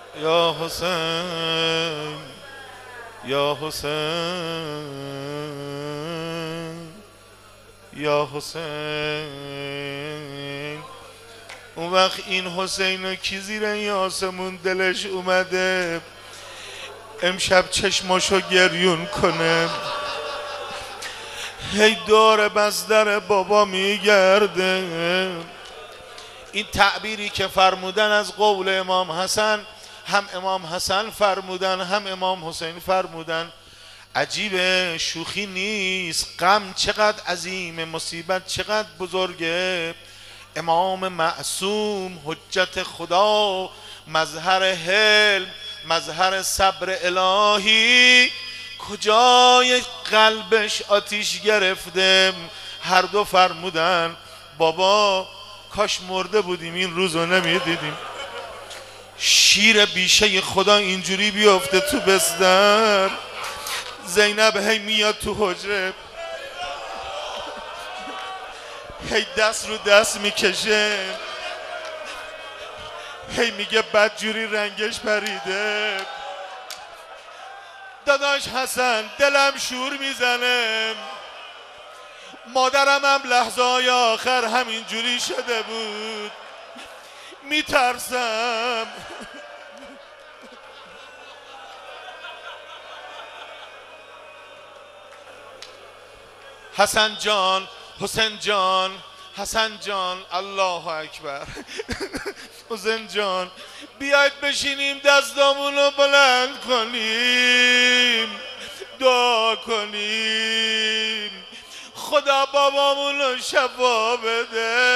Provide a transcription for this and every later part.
یا حسین یا حسین یا حسین. اون وقت این حسین کی زیر این آسمون دلش اومده امشب چشماشو گریون کنه، هی دور بزدر بابا میگرده. این تعبیری که فرمودن از قول امام حسن، هم امام حسن فرمودن هم امام حسین فرمودن. عجیبه، شوخی نیست. غم چقدر عظیم، مصیبت چقدر بزرگه. امام معصوم حجت خدا، مظهر حلم، مظهر صبر الهی، کجای قلبش آتیش گرفته. هر دو فرمودن بابا کاش مرده بودیم این روزو نمیدیدیم. شیر بیشه خدا اینجوری بیفته تو بستر. زینب هی میاد تو حجره، هی دست رو دست میکشه، هی میگه بدجوری رنگش پریده. داداش حسن دلم شور میزنه، مادرم هم لحظه های آخر همینجوری شده بود، میترسم. حسن جان، حسین جان، حسن جان، الله اکبر. حسین جان بیاید بشینیم دستامونو بلند کنیم دعا کنیم خدا بابامونو شفا بده.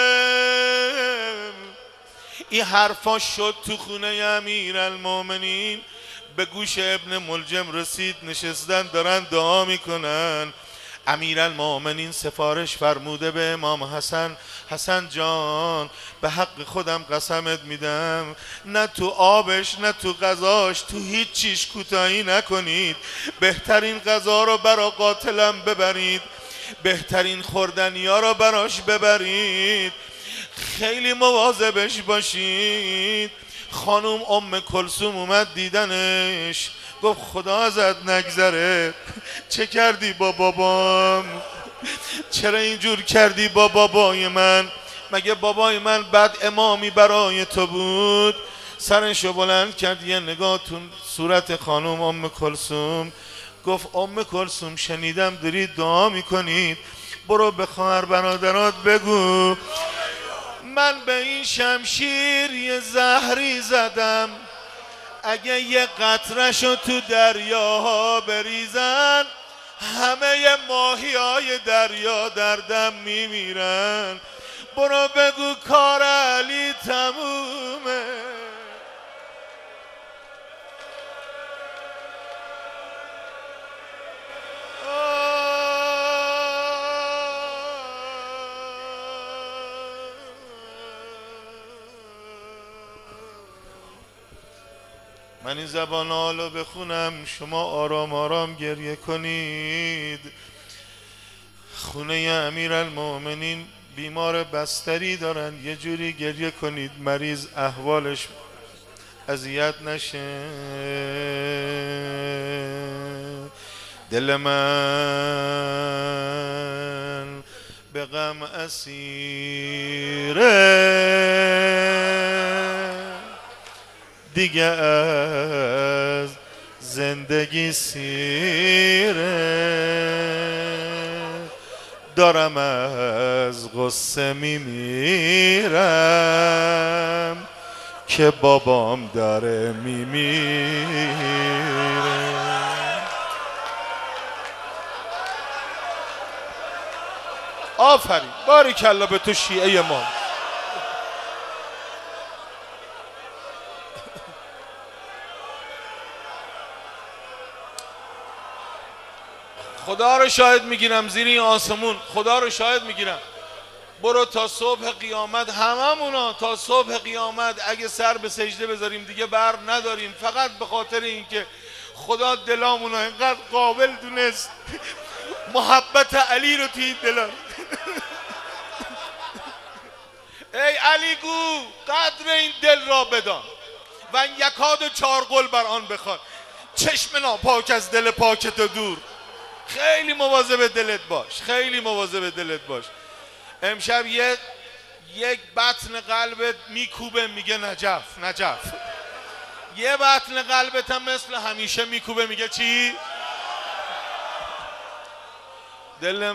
این حرفا شد تو خونه امیرالمومنین، به گوش ابن ملجم رسید، نشستن دارن دعا میکنن. امیرالمومنین سفارش فرموده به امام حسن، حسن جان به حق خودم قسمت میدم نه تو آبش نه تو غذاش، تو هیچ چیش کوتاهی نکنید. بهترین غذا رو برا قاتلم ببرید، بهترین خوردنیا رو براش ببرید، خیلی مواظبش باشید. خانوم ام کلثوم اومد دیدنش، گفت خدا ازت نگذره، چه کردی با بابام؟ چرا اینجور کردی با بابای من؟ مگه بابای من بد امامی برای تو بود؟ سرشو بلند کرد، یه نگاه تو صورت خانوم ام کلثوم، گفت ام کلثوم شنیدم دارید دعا میکنید، برو به خواهر برادرات بگو من به این شمشیر یه زهری زدم، اگه یه قطره‌شو تو دریاها بریزن همه ماهی های دریا دردم میمیرن. برو بگو کار علی تمومه. من این زبان حالو بخونم، شما آرام آرام گریه کنید. خونه امیرالمومنین بیمار بستری دارن، یه جوری گریه کنید مریض احوالش اذیت نشه. دل من به غم اسیره، دیگه از زندگی سیره، دارم از غصه میمیرم که بابام داره میمیره. آفرین، باریکلا به تو شیعه ما. خدا رو شاهد میگیرم زیر این آسمون، خدا رو شاهد میگیرم، برو تا صبح قیامت، هممونا تا صبح قیامت اگه سر به سجده بذاریم دیگه بر نداریم، فقط به خاطر اینکه خدا دلامونو اینقدر قابل دونست محبت علی رو توی دلم. ای علی گو قدر این دل را بدان، و یکاد و چارقل بر آن بخوان، چشم ناپاک از دل پاکت دور. خیلی مواظب دلت باش، خیلی مواظب دلت باش. امشب یک بطن قلبت میکوبه میگه نجف نجف، یه بطن قلبت هم مثل همیشه میکوبه میگه چی؟ دل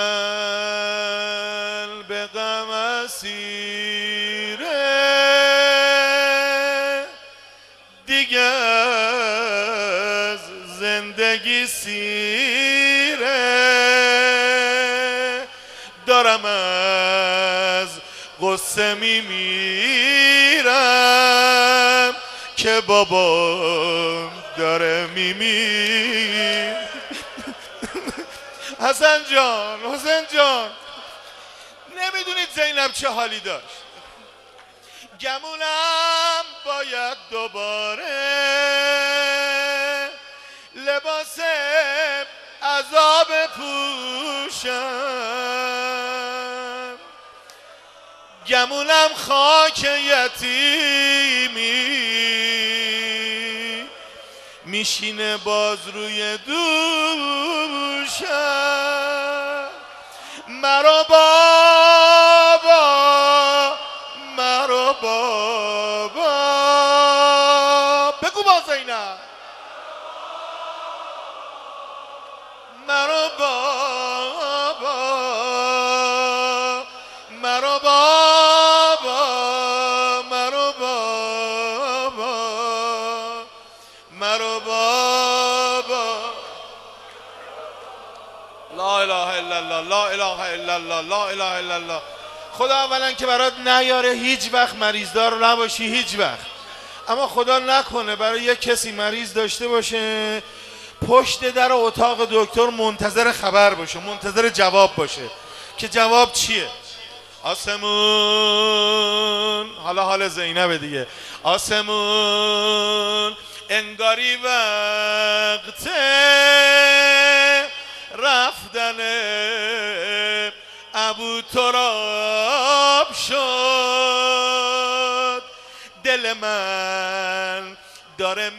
من به غم اسیره، دیگه از زندگی سیره، دارم از غصه میمیرم که بابام داره میمیره. حسن جان، حسین جان، نمیدونید زینب چه حالی داشت. گمونم باید دوباره لباس عذاب پوشم، گمونم خاک یتیمی میشینه باز روی دوشم. مرا بابا، مرا بابا، بگو با زینب، مرا بابا، مرا بابا، مرا بابا، مرا بابا. لا اله الا الله، لا اله الا الله، لا اله الا الله. خدا اولا که برات نیاره هیچ وقت مریضدار نباشی، هیچ وقت. اما خدا نکنه برای یک کسی مریض داشته باشه پشت در اتاق دکتر منتظر خبر باشه، منتظر جواب باشه که جواب چیه. آسمون، حالا حال زینب دیگه، آسمون انگاری وقت رفتن ابو تراب شد، دل من داره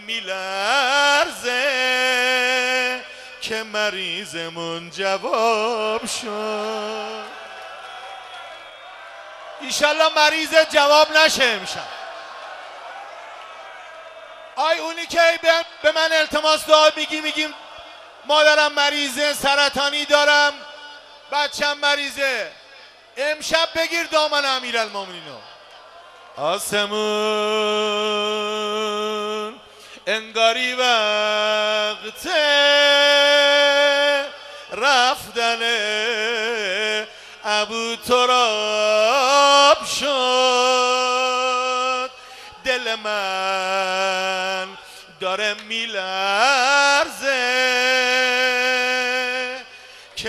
میلرزه که مریضمون جواب شد. ایشالله مریض جواب نشه امشب. آی اونی که به من التماس دعا میگیم مادرم مریضه، سرطانی دارم، بچم مریضه، امشب بگیر دامن امیرالمومنینو. آسمون انگاری وقت رفتن ابو تراب شد، دل من داره میلرزه که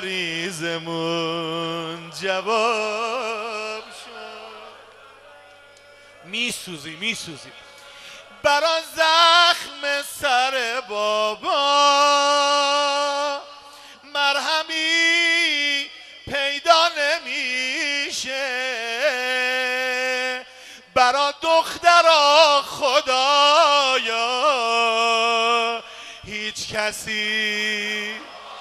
مریضمون جواب شد. میسوزی برا زخم سر بابا، مرهمی پیدا نمیشه، برا دخترا خدایا هیچ کسی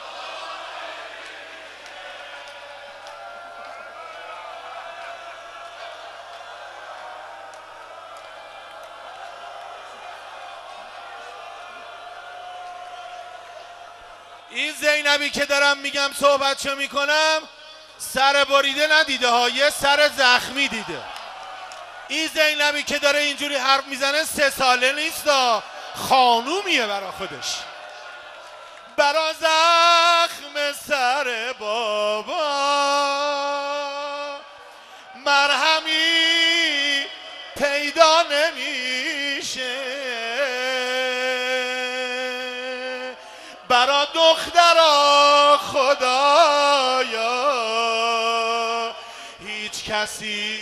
این زینبی که دارم میگم صحبتشو میکنم سر بریده ندیده ها، یه سر زخمی دیده. این زینبی که داره اینجوری حرف میزنه 3 ساله نیست، خانومیه برا خودش. برا زخم سر بابا مرهمی پیدا نمیشه، برا دخترا خدایا هیچ کسی.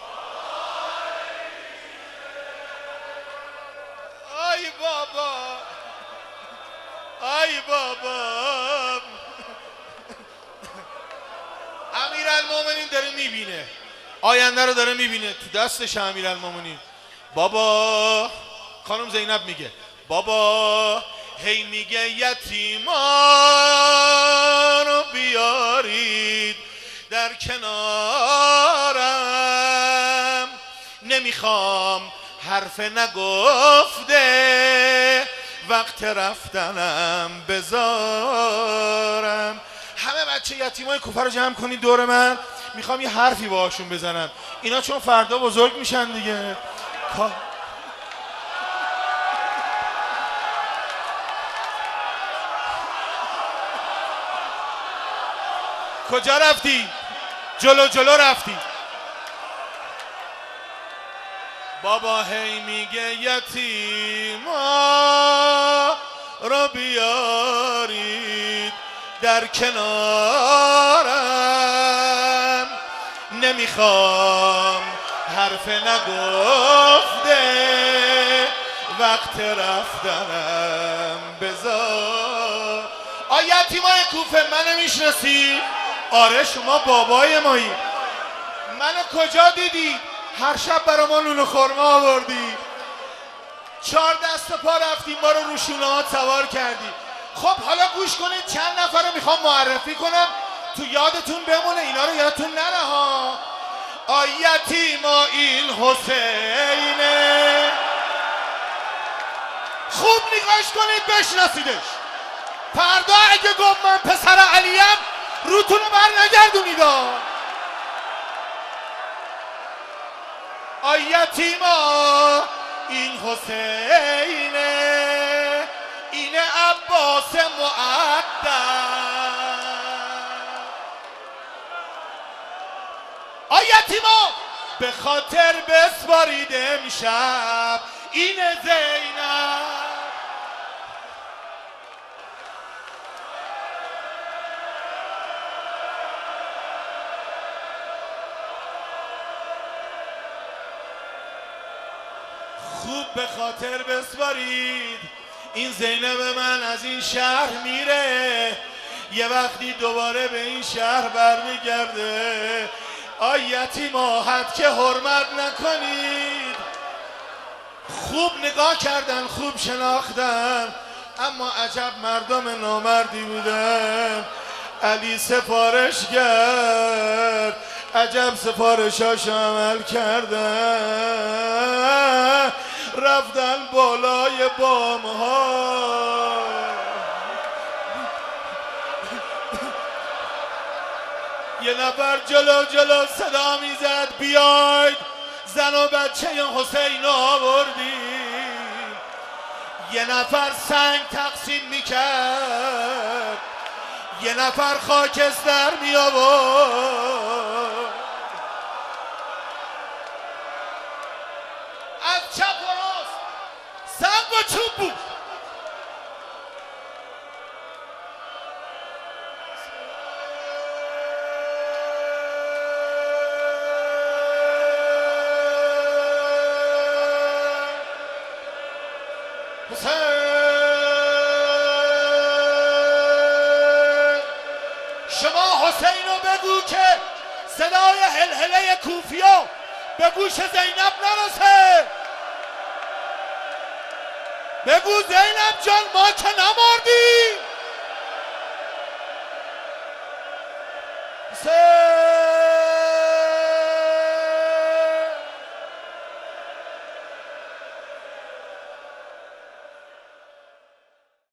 آی بابا، آی بابا. امیرالمومنین داره میبینه، آینده رو داره میبینه، تو دستش امیرالمومنین. بابا خانم زینب میگه بابا هی میگه یتیما رو بیارید در کنارم، نمیخوام حرف نگفته وقت رفتنم بذارم. همه بچه یتیمای کوفه رو جمع کنید دور من، میخوام یه حرفی باهاشون بزنم. اینا چون فردا بزرگ میشن دیگه. کجا رفتی؟ جلو جلو رفتی. بابا هی میگه یتیما رو بیارید در کنارم، نمیخوام حرف نگفته وقت رفتنم بذار. یتیمای کوفه منو میشناسی؟ آره شما بابای مایی. منو کجا دیدی؟ هر شب برا ما نون و خرما آوردی، 4 دست و پا رفتیم ما رو شونه ها سوار کردی. خب حالا گوش کنید چند نفر رو میخوام معرفی کنم تو یادتون بمونه، اینا رو یادتون نره ها. یتیما این حسینه، خوب نگاش کنید بشناسیدش. فردا اگه گفت من پسر علیم روتون رو بر نگردونید. یتیما این حسینه، این عباس مؤدب. یتیما به خاطر بسپارید امشب این زینب. خوب به خاطر بسپارید این زینب من از این شهر میره، یه وقتی دوباره به این شهر برمیگرده. یتیما حد که حرمت نکنید. خوب نگاه کردن، خوب شناختن، اما عجب مردم نامردی بودن. علی سفارش کرد، عجب سفارشاش عمل کردن، رفتن بالای بامها. یه نفر جلو جلو صدا میزد بیاید زن و بچه حسین آوردیم. یه نفر سنگ تقسیم میکرد، یه نفر خاکستر می آورد. از چپ و راست سنگ و چوب بود. شما حسین رو بگو که صدای هلهله کوفیا به گوش زینب نرسه. بگو زینب جان ما که نمردیم.